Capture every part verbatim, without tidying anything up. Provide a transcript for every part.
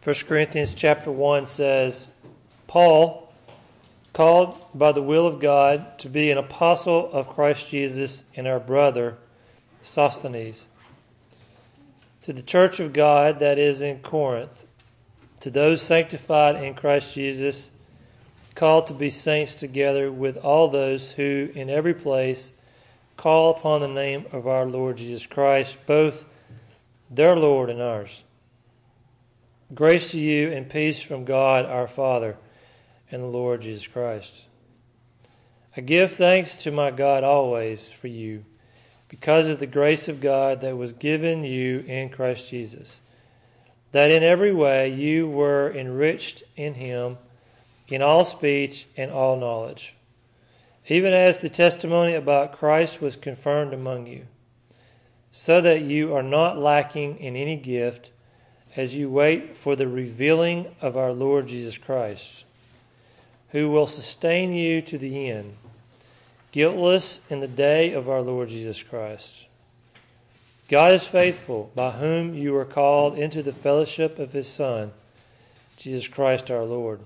First Corinthians chapter one says, Paul, called by the will of God to be an apostle of Christ Jesus, and our brother Sosthenes, to the church of God that is in Corinth, to those sanctified in Christ Jesus, called to be saints, together with all those who in every place call upon the name of our Lord Jesus Christ, both their Lord and ours. Grace to you and peace from God our Father and the Lord Jesus Christ. I give thanks to my God always for you, because of the grace of God that was given you in Christ Jesus, that in every way you were enriched in him, in all speech and all knowledge, even as the testimony about Christ was confirmed among you, so that you are not lacking in any gift as you wait for the revealing of our Lord Jesus Christ, who will sustain you to the end, guiltless in the day of our Lord Jesus Christ. God is faithful, by whom you are called into the fellowship of his Son, Jesus Christ our Lord.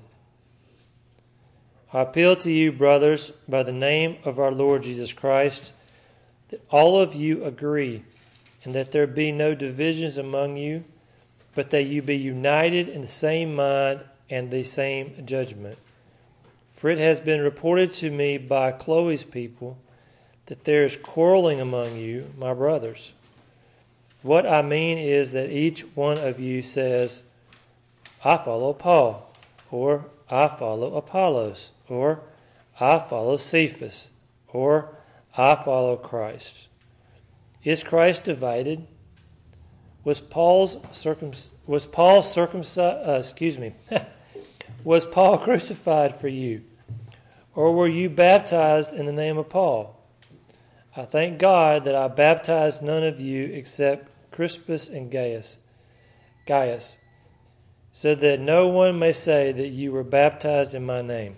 I appeal to you, brothers, by the name of our Lord Jesus Christ, that all of you agree, and that there be no divisions among you, but that you be united in the same mind and the same judgment. For it has been reported to me by Chloe's people that there is quarreling among you, my brothers. What I mean is that each one of you says, I follow Paul, or I follow Apollos, or I follow Cephas, or I follow Christ. Is Christ divided? Was Paul's circum was Paul circumcised? Uh, excuse me. Was Paul crucified for you, or were you baptized in the name of Paul? I thank God that I baptized none of you except Crispus and Gaius, Gaius, so that no one may say that you were baptized in my name.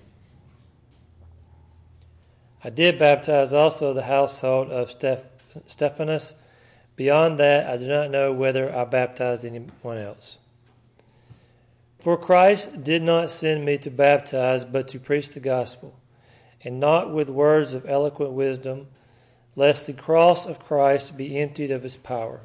I did baptize also the household of Steph- Stephanus. Beyond that, I do not know whether I baptized anyone else. For Christ did not send me to baptize, but to preach the gospel, and not with words of eloquent wisdom, lest the cross of Christ be emptied of its power.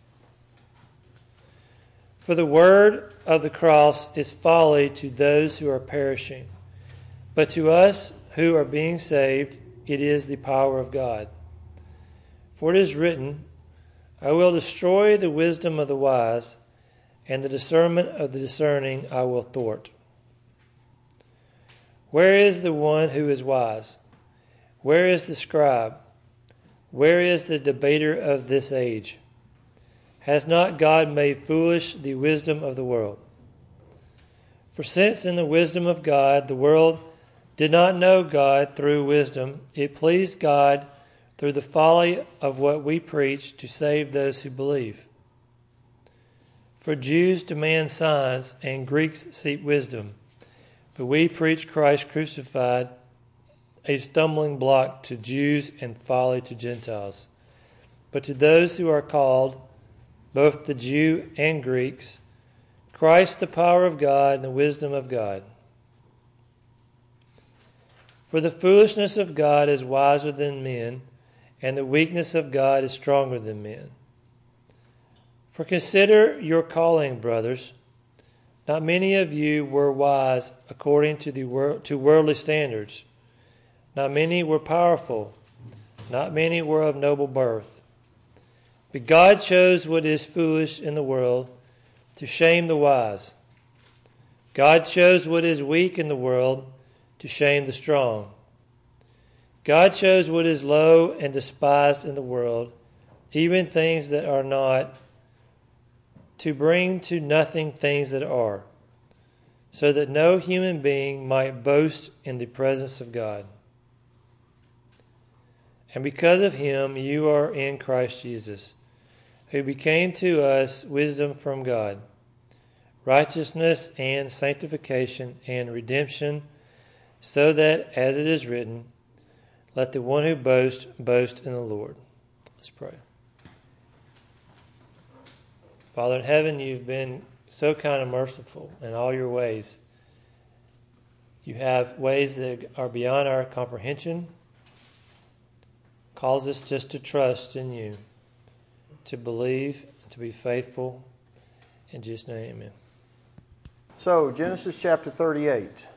For the word of the cross is folly to those who are perishing, but to us who are being saved, it is the power of God. For it is written, I will destroy the wisdom of the wise, and the discernment of the discerning I will thwart. Where is the one who is wise? Where is the scribe? Where is the debater of this age? Has not God made foolish the wisdom of the world? For since in the wisdom of God the world did not know God through wisdom, it pleased God through the folly of what we preach to save those who believe. For Jews demand signs and Greeks seek wisdom, but we preach Christ crucified, a stumbling block to Jews and folly to Gentiles. But to those who are called, both the Jew and Greeks, Christ the power of God and the wisdom of God. For the foolishness of God is wiser than men, and the weakness of God is stronger than men. For consider your calling, brothers. Not many of you were wise according to the wor- to worldly standards. Not many were powerful. Not many were of noble birth. But God chose what is foolish in the world to shame the wise. God chose what is weak in the world to shame the strong. God chose what is low and despised in the world, even things that are not, to bring to nothing things that are, so that no human being might boast in the presence of God. And because of him you are in Christ Jesus, who became to us wisdom from God, righteousness and sanctification and redemption, so that, as it is written, let the one who boasts boast in the Lord. Let's pray. Father in heaven, you've been so kind and merciful in all your ways. You have ways that are beyond our comprehension. Calls us just to trust in you, to believe, to be faithful. In Jesus' name, amen. So, Genesis chapter thirty-eight.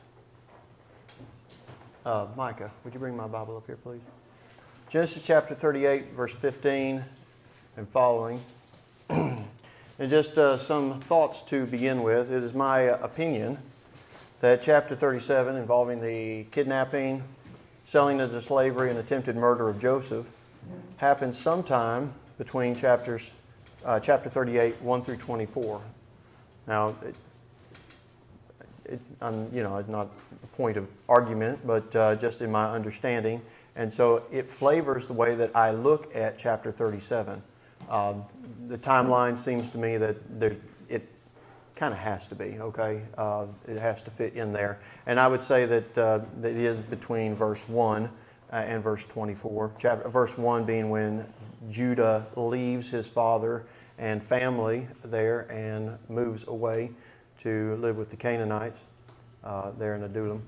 Uh, Micah, would you bring my Bible up here, please? Genesis chapter thirty-eight, verse fifteen and following. And just uh, some thoughts to begin with. It is my uh, opinion that chapter thirty-seven, involving the kidnapping, selling into slavery, and attempted murder of Joseph, happened sometime between chapters, uh, chapter thirty-eight, one through twenty-four. Now, it, it, I'm, you know, it's not a point of argument, but uh, just in my understanding. And so it flavors the way that I look at chapter thirty-seven. Um, the timeline seems to me that there, it kind of has to be, okay? Uh, it has to fit in there. And I would say that, uh, that it is between verse one uh, and verse twenty-four. Chapter, verse one being when Judah leaves his father and family there and moves away to live with the Canaanites uh, there in Adullam.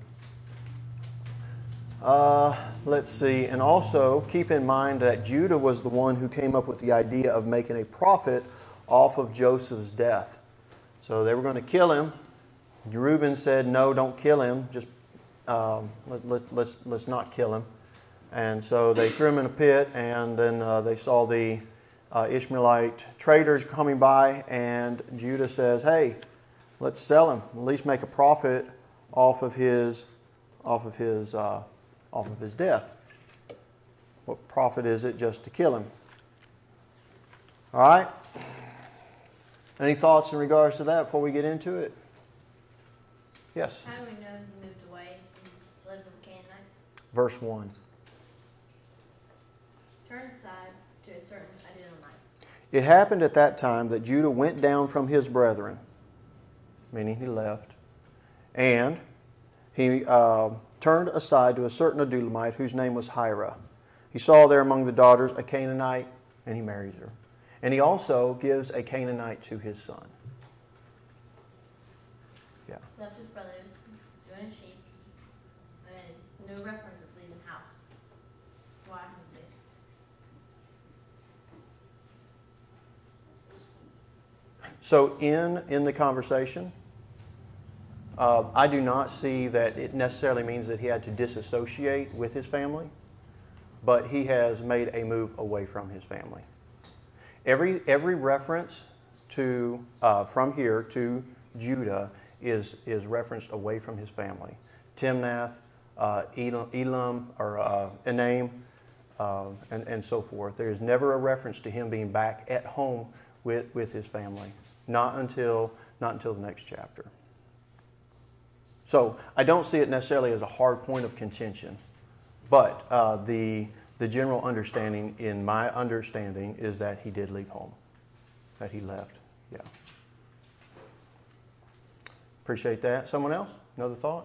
Uh, let's see, and also keep in mind that Judah was the one who came up with the idea of making a profit off of Joseph's death. So they were going to kill him. Reuben said, "No, don't kill him. Just um, let, let, let's let's not kill him." And so they threw him in a pit, and then uh, they saw the uh, Ishmaelite traders coming by, and Judah says, "Hey, let's sell him. At least make a profit off of his off of his." Uh, off of his death. What profit is it just to kill him? All right? Any thoughts in regards to that before we get into it? Yes? How do we know he moved away and lived with the Canaanites? Verse one. Turn aside to a certain Adullamite. It happened at that time that Judah went down from his brethren, meaning he left, and he uh, turned aside to a certain Adullamite whose name was Hira. He saw there among the daughters a Canaanite, and he marries her. And he also gives a Canaanite to his son. Yeah. Left his brothers, doing his sheep, and no reference of leaving the house. Why does it say? So in, in the conversation, Uh, I do not see that it necessarily means that he had to disassociate with his family, but he has made a move away from his family. Every every reference to uh, from here to Judah is is referenced away from his family. Timnath, uh, Elam, Elam, or uh, Enaim, uh, and and so forth. There is never a reference to him being back at home with with his family. Not until not until the next chapter. So I don't see it necessarily as a hard point of contention, but uh, the the general understanding, in my understanding, is that he did leave home, that he left. Yeah. Appreciate that. Someone else? Another thought?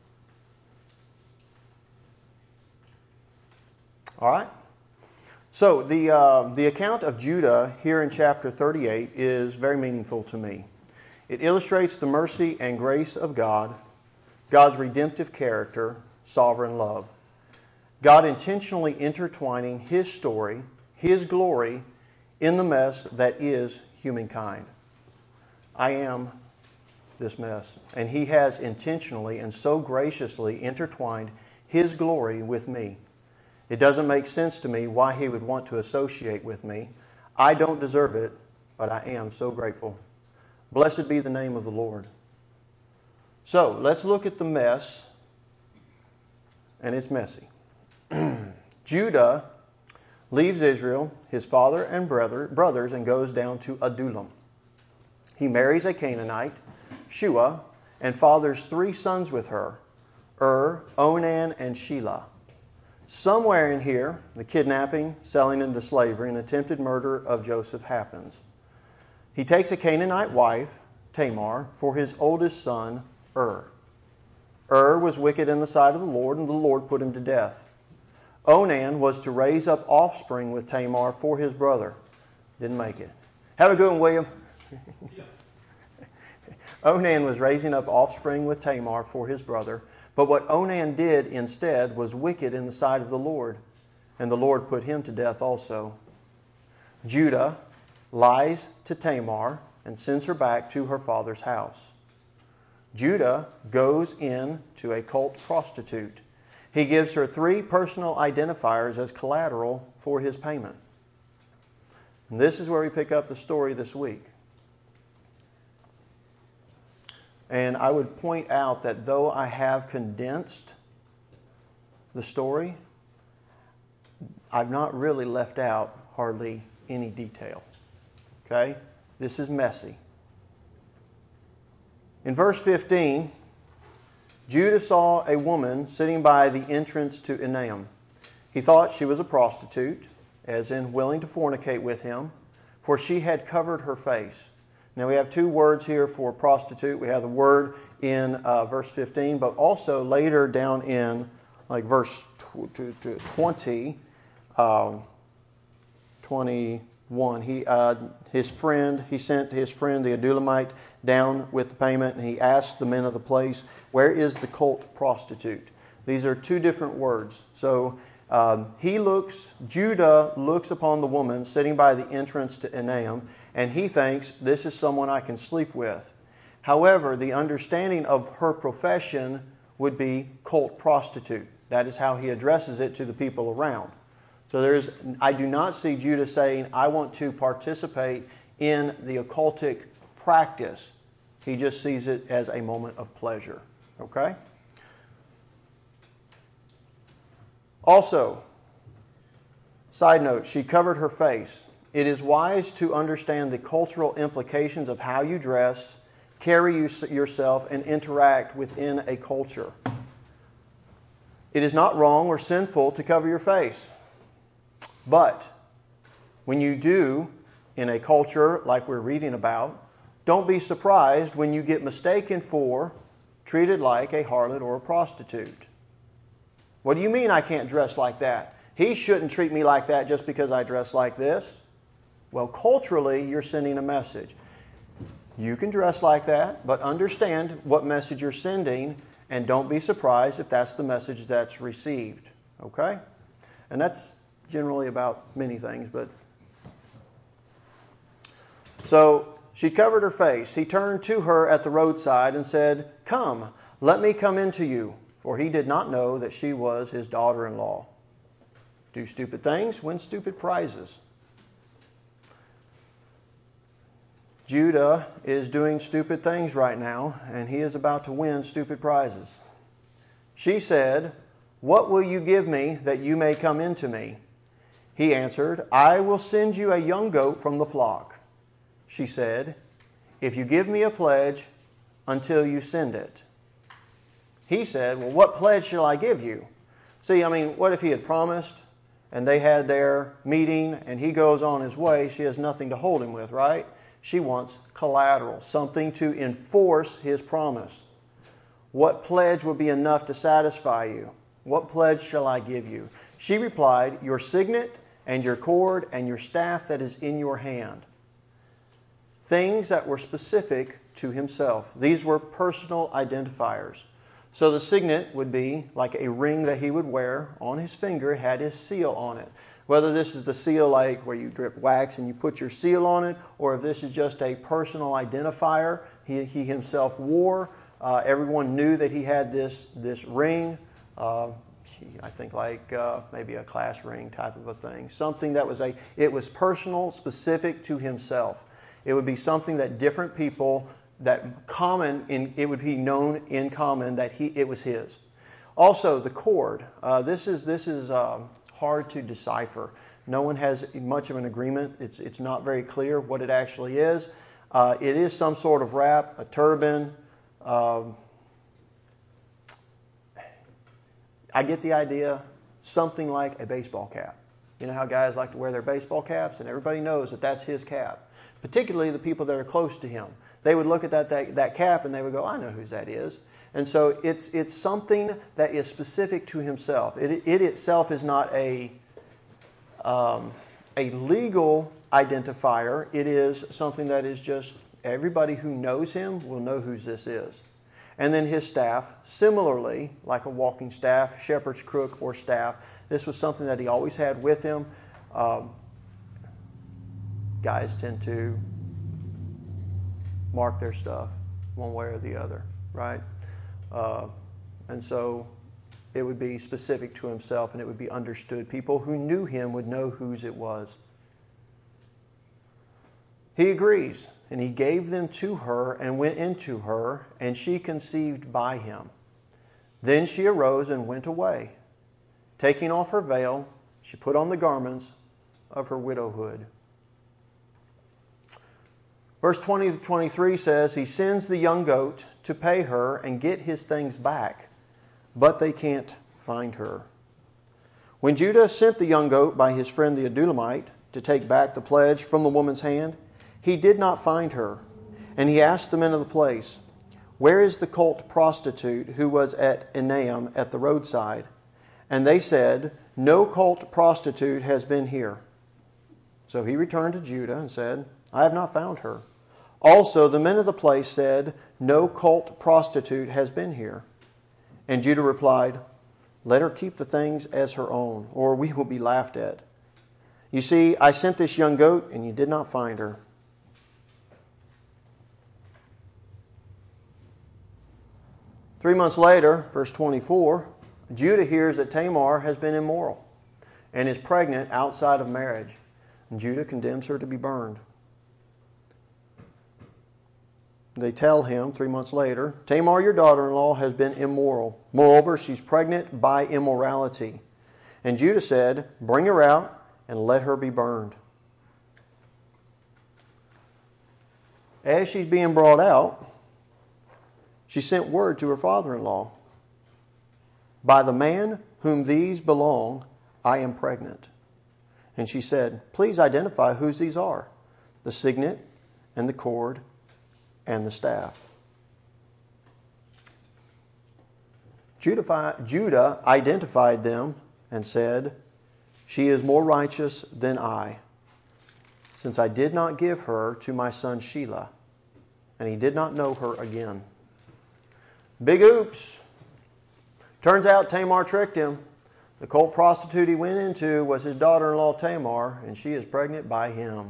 All right. So the uh, the account of Judah here in chapter thirty-eight is very meaningful to me. It illustrates the mercy and grace of God, God's redemptive character, sovereign love. God intentionally intertwining His story, His glory, in the mess that is humankind. I am this mess, and He has intentionally and so graciously intertwined His glory with me. It doesn't make sense to me why He would want to associate with me. I don't deserve it, but I am so grateful. Blessed be the name of the Lord. So, let's look at the mess, and it's messy. Judah leaves Israel, his father and brother, brothers, and goes down to Adullam. He marries a Canaanite, Shua, and fathers three sons with her, Ur, Onan, and Shelah. Somewhere in here, the kidnapping, selling into slavery, and attempted murder of Joseph happens. He takes a Canaanite wife, Tamar, for his oldest son, Ur. Ur was wicked in the sight of the Lord, and the Lord put him to death. Onan was to raise up offspring with Tamar for his brother. Didn't make it. Have a good one, William. Onan was raising up offspring with Tamar for his brother. But what Onan did instead was wicked in the sight of the Lord, and the Lord put him to death also. Judah lies to Tamar and sends her back to her father's house. Judah goes in to a cult prostitute. He gives her three personal identifiers as collateral for his payment. And this is where we pick up the story this week. And I would point out that though I have condensed the story, I've not really left out hardly any detail. Okay? This is messy. In verse fifteen, Judah saw a woman sitting by the entrance to Enaim. He thought she was a prostitute, as in willing to fornicate with him, for she had covered her face. Now we have two words here for prostitute. We have the word in uh, verse fifteen, but also later down in like verse twenty, um, twenty-one. He, uh, his friend, he sent his friend the Adulamite down with the payment, and he asked the men of the place, "Where is the cult prostitute?" These are two different words. So um, he looks, Judah looks upon the woman sitting by the entrance to Enaim, and he thinks, this is someone I can sleep with. However, the understanding of her profession would be cult prostitute. That is how he addresses it to the people around. So there is, I do not see Judah saying, I want to participate in the occultic practice. He just sees it as a moment of pleasure. Okay? Also, side note, she covered her face. It is wise to understand the cultural implications of how you dress, carry yourself, and interact within a culture. It is not wrong or sinful to cover your face. But when you do, in a culture like we're reading about, don't be surprised when you get mistaken for, treated like a harlot or a prostitute. What do you mean I can't dress like that? He shouldn't treat me like that just because I dress like this. Well, culturally, you're sending a message. You can dress like that, but understand what message you're sending, and don't be surprised if that's the message that's received. Okay? And that's generally about many things, but... So, she covered her face. He turned to her at the roadside and said, "Come, let me come into you." For he did not know that she was his daughter-in-law. Do stupid things, win stupid prizes. Judah is doing stupid things right now, and he is about to win stupid prizes. She said, "What will you give me that you may come into me?" He answered, "I will send you a young goat from the flock." She said, "If you give me a pledge until you send it." He said, "Well, what pledge shall I give you?" See, I mean, what if he had promised and they had their meeting and he goes on his way? She has nothing to hold him with, right? She wants collateral, something to enforce his promise. What pledge would be enough to satisfy you? What pledge shall I give you? She replied, "Your signet and your cord and your staff that is in your hand." Things that were specific to himself. These were personal identifiers. So the signet would be like a ring that he would wear on his finger. It had his seal on it. Whether this is the seal like where you drip wax and you put your seal on it, or if this is just a personal identifier he, he himself wore. Uh, everyone knew that he had this, this ring. Uh, I think like uh, maybe a class ring type of a thing. Something that was a, it was personal, specific to himself. It would be something that different people, that common, in, it would be known in common that he it was his. Also, the cord. Uh, this is this is um, hard to decipher. No one has much of an agreement. It's it's not very clear what it actually is. Uh, it is some sort of wrap, a turban. Um, I get the idea. Something like a baseball cap. You know how guys like to wear their baseball caps, and everybody knows that that's his cap. Particularly the people that are close to him. They would look at that, that, that cap and they would go, "I know whose that is." And so it's it's something that is specific to himself. It, it itself is not a, um, a legal identifier. It is something that is just everybody who knows him will know who this is. And then his staff, similarly, like a walking staff, shepherd's crook or staff. This was something that he always had with him. Um, guys tend to mark their stuff one way or the other, right? Uh, and so it would be specific to himself and it would be understood. People who knew him would know whose it was. He agrees, and he gave them to her and went into her, and she conceived by him. Then she arose and went away. Taking off her veil, she put on the garments of her widowhood. Verse twenty to twenty-three says, he sends the young goat to pay her and get his things back, but they can't find her. When Judah sent the young goat by his friend the Adulamite to take back the pledge from the woman's hand, he did not find her. And he asked the men of the place, where is the cult prostitute who was at Enaim at the roadside? And they said, no cult prostitute has been here. So he returned to Judah and said, I have not found her. Also the men of the place said, no cult prostitute has been here. And Judah replied, let her keep the things as her own, or we will be laughed at. You see, I sent this young goat, and you did not find her. Three months later, verse twenty-four, Judah hears that Tamar has been immoral and is pregnant outside of marriage. And Judah condemns her to be burned. They tell him three months later, Tamar, your daughter-in-law, has been immoral. Moreover, she's pregnant by immorality. And Judah said, bring her out and let her be burned. As she's being brought out, she sent word to her father-in-law, by the man whom these belong, I am pregnant. And she said, please identify whose these are, the signet and the cord and the staff. Judah, Judah identified them and said, she is more righteous than I, since I did not give her to my son Shelah. And he did not know her again. Big oops. Turns out Tamar tricked him. The cult prostitute he went into was his daughter-in-law Tamar, and she is pregnant by him.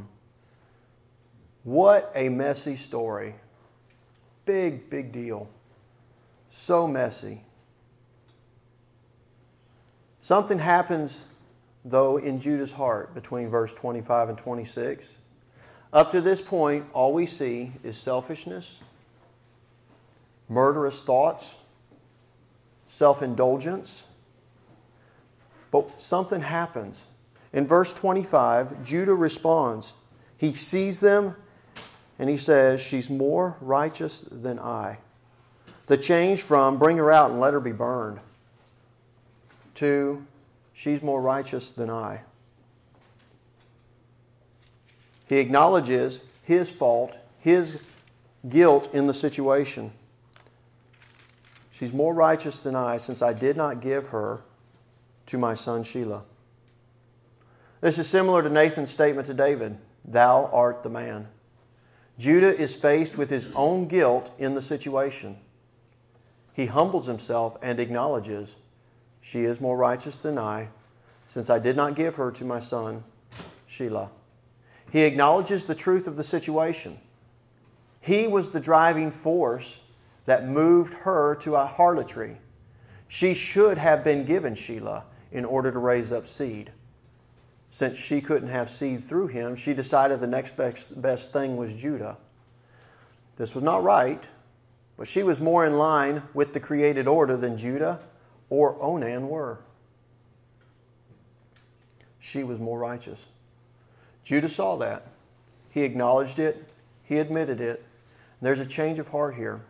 What a messy story. Big, big deal. So messy. Something happens, though, in Judah's heart between verse twenty-five and twenty-six. Up to this point, all we see is selfishness, murderous thoughts, self-indulgence. But something happens. In verse twenty-five, Judah responds. He sees them and he says, she's more righteous than I. The change from bring her out and let her be burned to she's more righteous than I. He acknowledges his fault, his guilt in the situation. She's more righteous than I, since I did not give her to my son Shelah. This is similar to Nathan's statement to David, thou art the man. Judah is faced with his own guilt in the situation. He humbles himself and acknowledges, she is more righteous than I, since I did not give her to my son Shelah. He acknowledges the truth of the situation. He was the driving force that moved her to a harlotry. She should have been given Shelah in order to raise up seed. Since she couldn't have seed through him, she decided the next best, best thing was Judah. This was not right, but she was more in line with the created order than Judah or Onan were. She was more righteous. Judah saw that. He acknowledged it. He admitted it. There's a change of heart here.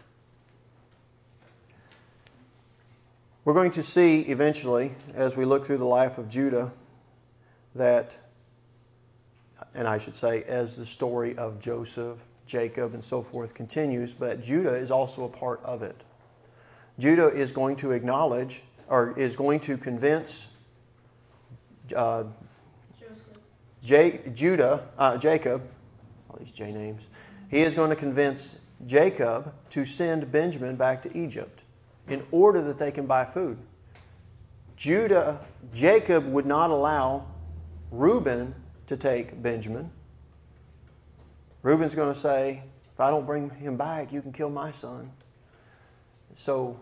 We're going to see eventually, as we look through the life of Judah, that, and I should say, as the story of Joseph, Jacob, and so forth continues, but Judah is also a part of it. Judah is going to acknowledge, or is going to convince uh, Joseph. J- Judah, uh, Jacob, all these J names, he is going to convince Jacob to send Benjamin back to Egypt in order that they can buy food. Judah, Jacob would not allow Reuben to take Benjamin. Reuben's going to say, if I don't bring him back, you can kill my son. So,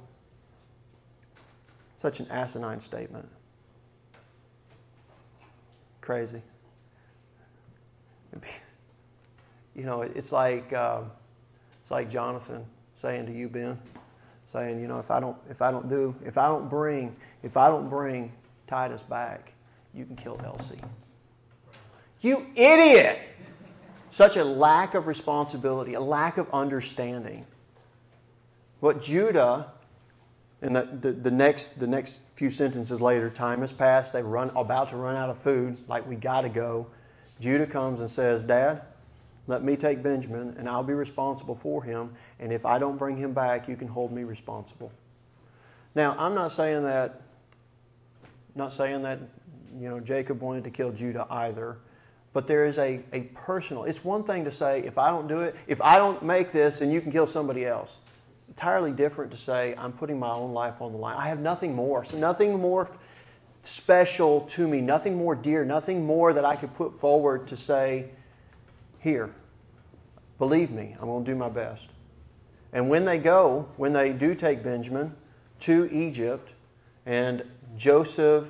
such an asinine statement. Crazy. You know, it's like uh, it's like Jonathan saying to you, Ben, saying, you know, if I don't if I don't do if I don't bring if I don't bring Titus back, you can kill Elsie. You idiot! Such a lack of responsibility, a lack of understanding. What Judah, and the, the, the next the next few sentences later, time has passed, they run about to run out of food, like we got to go. Judah comes and says, Dad, let me take Benjamin and I'll be responsible for him, and if I don't bring him back, you can hold me responsible. Now, I'm not saying that not saying that you know Jacob wanted to kill Judah either. But there is a, a personal, it's one thing to say, if I don't do it, if I don't make this, then you can kill somebody else. It's entirely different to say, I'm putting my own life on the line. I have nothing more. So nothing more special to me, nothing more dear, nothing more that I could put forward to say, here, believe me, I'm going to do my best. And when they go, when they do take Benjamin to Egypt, and Joseph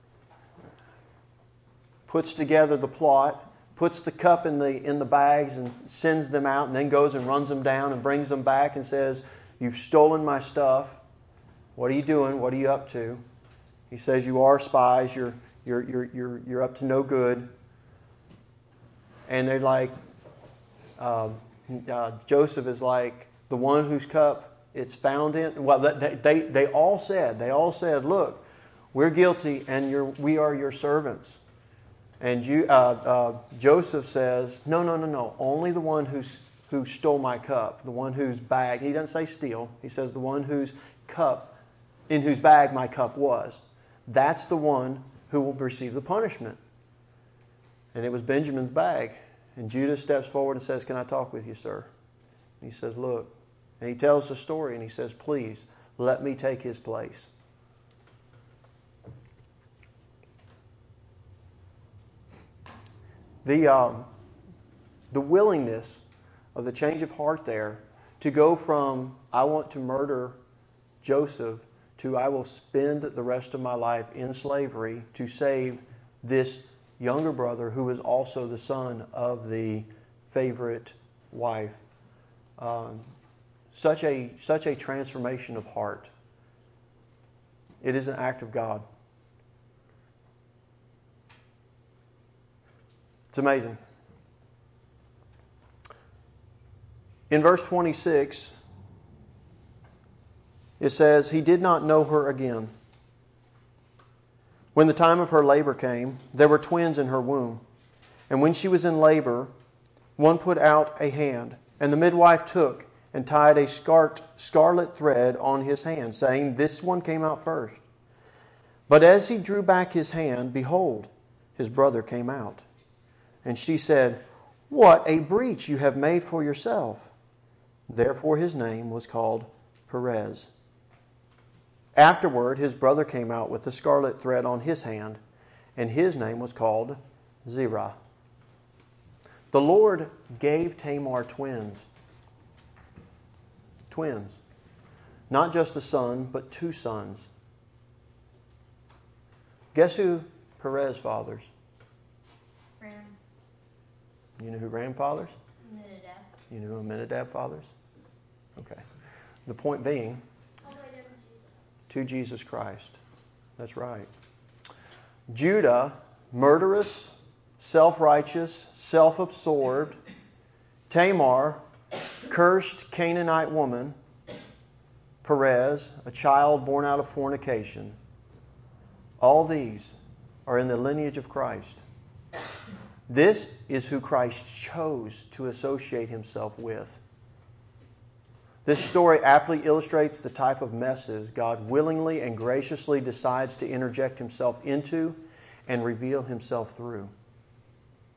puts together the plot, puts the cup in the in the bags and sends them out, and then goes and runs them down and brings them back and says, you've stolen my stuff. What are you doing? What are you up to? He says, you are spies. You're you're you're you're you're up to no good. And they're like, uh, uh, Joseph is like, the one whose cup it's found in. Well, they they they all said they all said, look, we're guilty, and you're we are your servants. And you, uh, uh, Joseph says, no, no, no, no. Only the one who's, who stole my cup, the one whose bag, he doesn't say steal. He says the one whose cup, in whose bag my cup was. That's the one who will receive the punishment. And it was Benjamin's bag. And Judah steps forward and says, can I talk with you, sir? And he says, look. And he tells the story and he says, please, let me take his place. The, um, the willingness of the change of heart there to go from I want to murder Joseph to I will spend the rest of my life in slavery to save this younger brother who is also the son of the favorite wife. Um, such a, such a transformation of heart. It is an act of God. It's amazing. In verse twenty-six, it says, he did not know her again. When the time of her labor came, there were twins in her womb. And when she was in labor, one put out a hand, and the midwife took and tied a scarlet thread on his hand, saying, this one came out first. But as he drew back his hand, behold, his brother came out. And she said, what a breach you have made for yourself. Therefore his name was called Perez. Afterward his brother came out with the scarlet thread on his hand, and his name was called Zerah. The Lord gave Tamar twins. Twins. Not just a son, but two sons. Guess who Perez fathers? Ram. You know who Ram fathers? Aminadab. You know who Aminadab fathers? Okay. The point being, All the way down to Jesus. to Jesus Christ. That's right. Judah, murderous, self-righteous, self-absorbed. Tamar, cursed Canaanite woman. Perez, a child born out of fornication. All these are in the lineage of Christ. This is who Christ chose to associate himself with. This story aptly illustrates the type of messes God willingly and graciously decides to interject himself into and reveal himself through.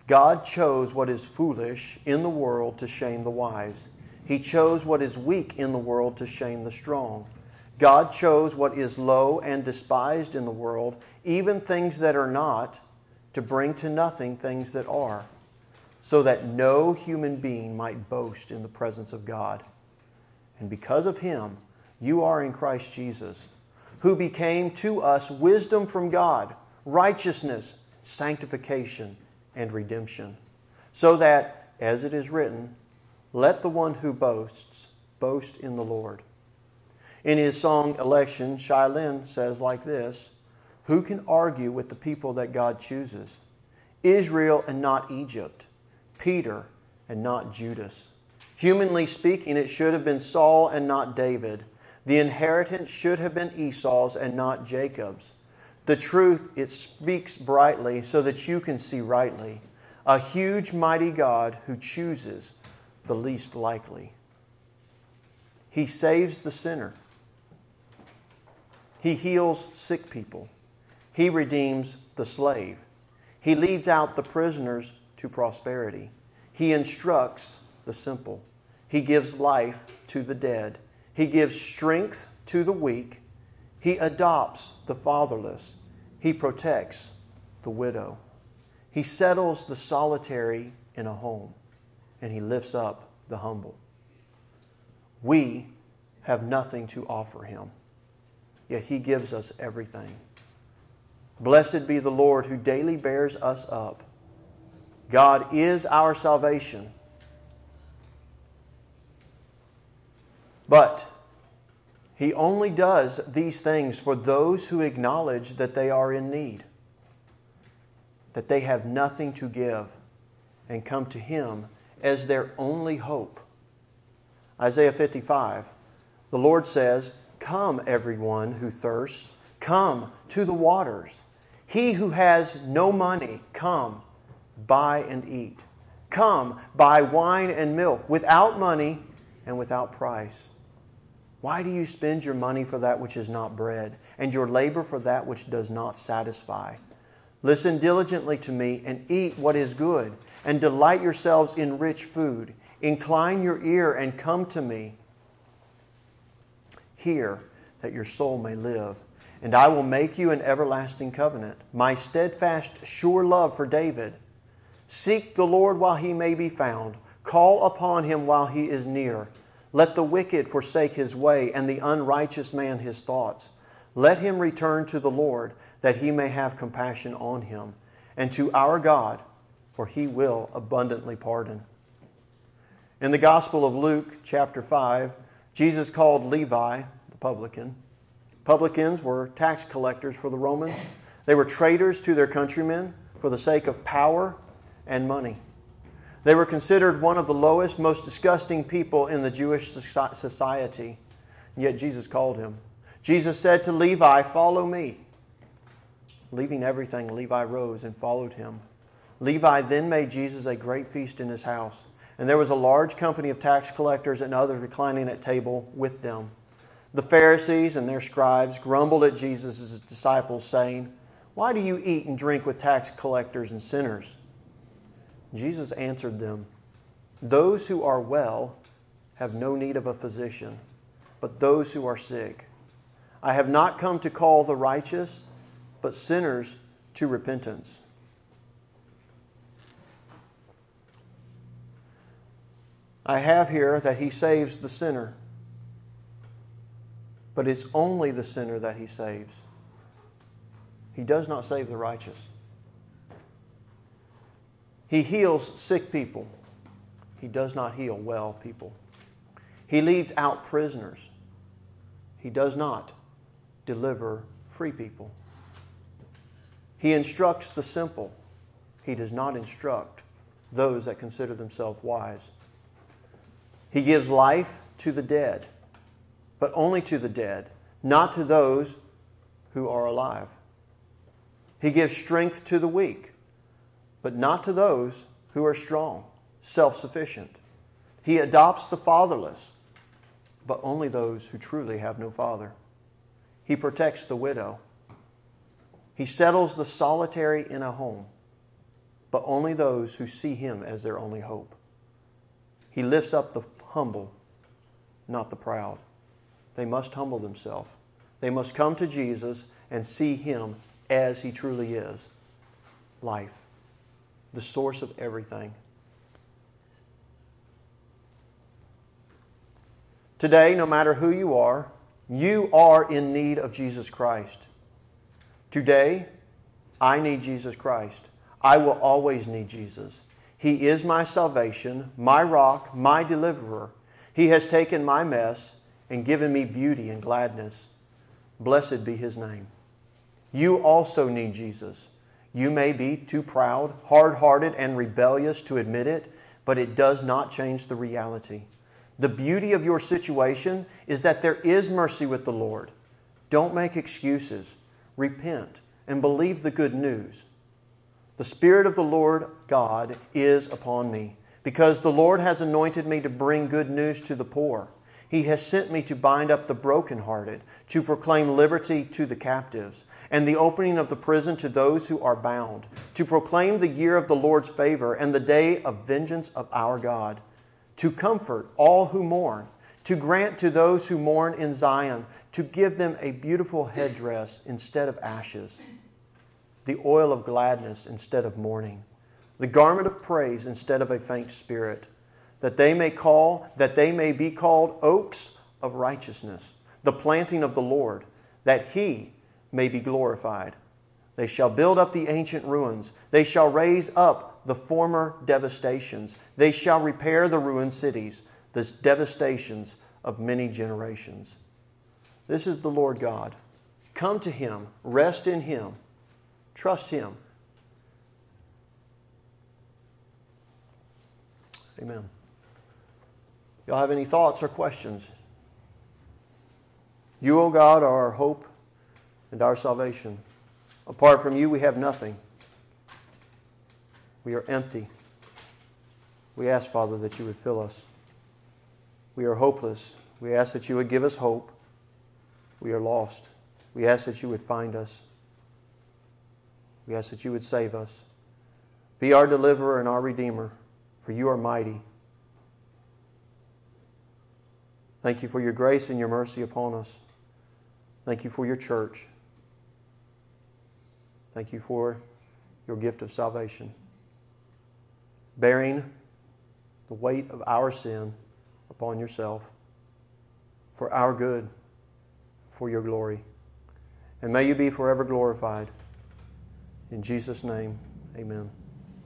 God chose what is foolish in the world to shame the wise. He chose what is weak in the world to shame the strong. God chose what is low and despised in the world, even things that are not, to bring to nothing things that are, so that no human being might boast in the presence of God. And because of Him, you are in Christ Jesus, who became to us wisdom from God, righteousness, sanctification, and redemption. So that, as it is written, let the one who boasts boast in the Lord. In his song, Election, Shai Linne says like this, who can argue with the people that God chooses? Israel and not Egypt. Peter and not Judas. Humanly speaking, it should have been Saul and not David. The inheritance should have been Esau's and not Jacob's. The truth, it speaks brightly so that you can see rightly. A huge, mighty God who chooses the least likely. He saves the sinner. He heals sick people. He redeems the slave. He leads out the prisoners to prosperity. He instructs the simple. He gives life to the dead. He gives strength to the weak. He adopts the fatherless. He protects the widow. He settles the solitary in a home, and He lifts up the humble. We have nothing to offer Him, yet He gives us everything. Blessed be the Lord who daily bears us up. God is our salvation. But He only does these things for those who acknowledge that they are in need, that they have nothing to give, and come to Him as their only hope. Isaiah fifty-five, the Lord says, come everyone who thirsts, come to the waters. He who has no money, come, buy and eat. Come, buy wine and milk without money and without price. Why do you spend your money for that which is not bread, and your labor for that which does not satisfy? Listen diligently to me and eat what is good, and delight yourselves in rich food. Incline your ear and come to me. Hear that your soul may live, and I will make you an everlasting covenant, my steadfast, sure love for David. Seek the Lord while He may be found. Call upon Him while He is near. Let the wicked forsake his way, and the unrighteous man his thoughts. Let him return to the Lord, that He may have compassion on him, and to our God, for He will abundantly pardon. In the Gospel of Luke, chapter five, Jesus called Levi the publican. Publicans were tax collectors for the Romans. They were traitors to their countrymen for the sake of power and money. They were considered one of the lowest, most disgusting people in the Jewish society. And yet Jesus called him. Jesus said to Levi, follow me. Leaving everything, Levi rose and followed Him. Levi then made Jesus a great feast in his house. And there was a large company of tax collectors and others reclining at table with them. The Pharisees and their scribes grumbled at Jesus' disciples, saying, why do you eat and drink with tax collectors and sinners? Jesus answered them, those who are well have no need of a physician, but those who are sick. I have not come to call the righteous, but sinners to repentance. I have here that He saves the sinner, but it's only the sinner that He saves. He does not save the righteous. He heals sick people. He does not heal well people. He leads out prisoners. He does not deliver free people. He instructs the simple. He does not instruct those that consider themselves wise. He gives life to the dead, but only to the dead, not to those who are alive. He gives strength to the weak, but not to those who are strong, self-sufficient. He adopts the fatherless, but only those who truly have no father. He protects the widow. He settles the solitary in a home. but only those who see Him as their only hope. He lifts up the humble, not the proud. They must humble themselves. They must come to Jesus and see Him as He truly is. Life, the source of everything. Today, no matter who you are, you are in need of Jesus Christ. Today, I need Jesus Christ. I will always need Jesus. He is my salvation, my rock, my deliverer. He has taken my mess and given me beauty and gladness. Blessed be His name. You also need Jesus. You may be too proud, hard-hearted, and rebellious to admit it, but it does not change the reality. The beauty of your situation is that there is mercy with the Lord. Don't make excuses. Repent and believe the good news. The Spirit of the Lord God is upon me, because the Lord has anointed me to bring good news to the poor. He has sent me to bind up the brokenhearted, to proclaim liberty to the captives, and the opening of the prison to those who are bound, to proclaim the year of the Lord's favor and the day of vengeance of our God, to comfort all who mourn, to grant to those who mourn in Zion, to give them a beautiful headdress instead of ashes, the oil of gladness instead of mourning, the garment of praise instead of a faint spirit, that they may call, that they may be called oaks of righteousness, the planting of the Lord, that He may be glorified. They shall build up the ancient ruins. They shall raise up the former devastations. They shall repair the ruined cities, the devastations of many generations. This is the Lord God. Come to Him. Rest in Him. Trust Him. Amen. Y'all have any thoughts or questions? You, O God, are our hope and our salvation. Apart from You, we have nothing. We are empty. We ask, Father, that You would fill us. We are hopeless. We ask that You would give us hope. We are lost. We ask that You would find us. We ask that You would save us. Be our deliverer and our redeemer, for You are mighty. Thank You for Your grace and Your mercy upon us. Thank You for Your church. Thank You for Your gift of salvation, bearing the weight of our sin upon Yourself for our good, for Your glory. And may You be forever glorified. In Jesus' name, amen.